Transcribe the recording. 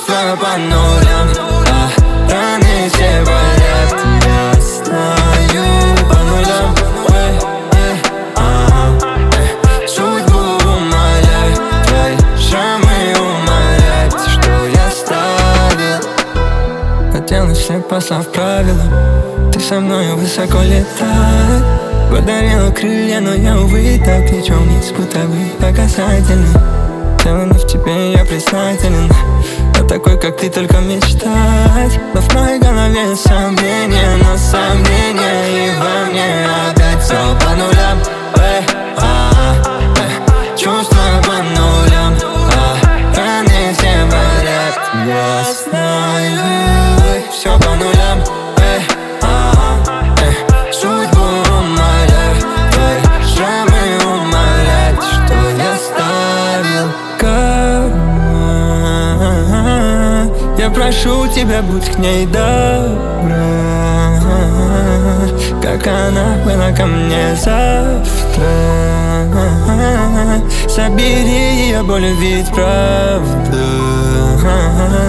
чувства по нулям, а раны все болят. Я знаю по нулям, судьбу умоляй, твои шрамы умоляют, что я ставил. Хотелось все послав правила, ты со мною высоко летай. Подарила крылья, но я, увы, так лечу вниз, будто бы по касательной. Целый в тебе я признателен, о такой, как ты, только мечтать. Но в моей голове сомнения, но сомнения, и во мне опять все по нулям. Чувства по нулям, раны все болят. Я знаю, все по нулям. Судьбу умоляю, твои шрамы умоляют, что я ставил. Карма, я прошу тебя, будь к ней добра, как она была ко мне завтра. Собери ее боль, ведь правда.